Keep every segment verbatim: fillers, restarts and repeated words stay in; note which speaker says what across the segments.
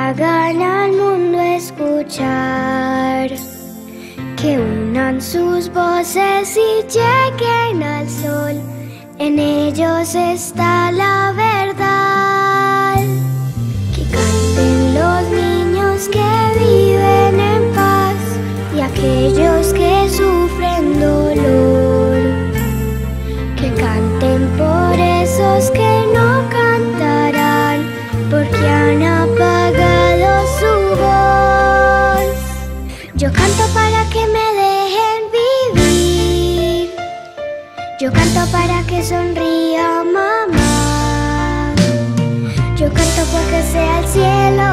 Speaker 1: hagan al mundo escuchar, que unan sus voces y lleguen al sol. En ellos está la verdad. Que canten los niños que viven en paz y aquellos que sufren dolor. Que canten por esos que no cantarán, porque han apagado su voz. Yo canto para que me dejen vivir. Yo canto para que sonría mamá. Yo canto porque sea el cielo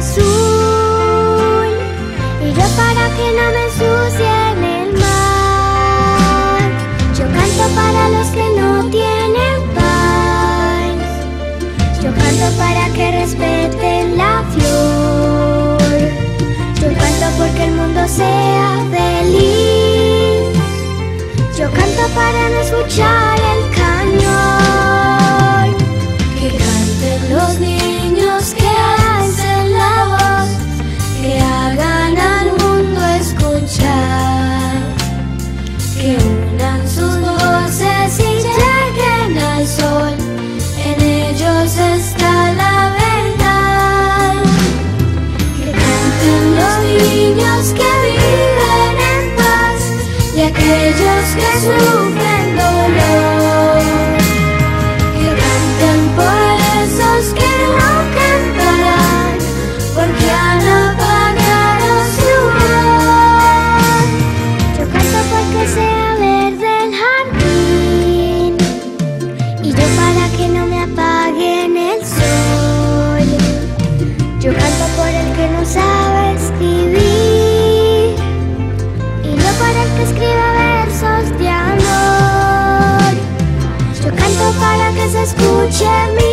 Speaker 1: azul, y yo para que no me ensucien el mar. Yo canto para los que no tienen paz. Yo canto para que respeten la flor. Yo canto porque el mundo sea feliz. Yo canto para no escuchar el cañón. Que canten los niños, que alcen la voz, que hagan al mundo escuchar, que unan sus voces y lleguen al sol. En ellos está la verdad. Que canten los niños que viven en paz y aquellos que sufren dolor. Que canten por esos que no cantarán, porque han apagado su voz. Yo canto porque sea verde el jardín, y yo para que no me apaguen el sol. Yo canto por el que no sabe escribir, y yo para el que escriba versos de amor. Yo canto para que se escuche mi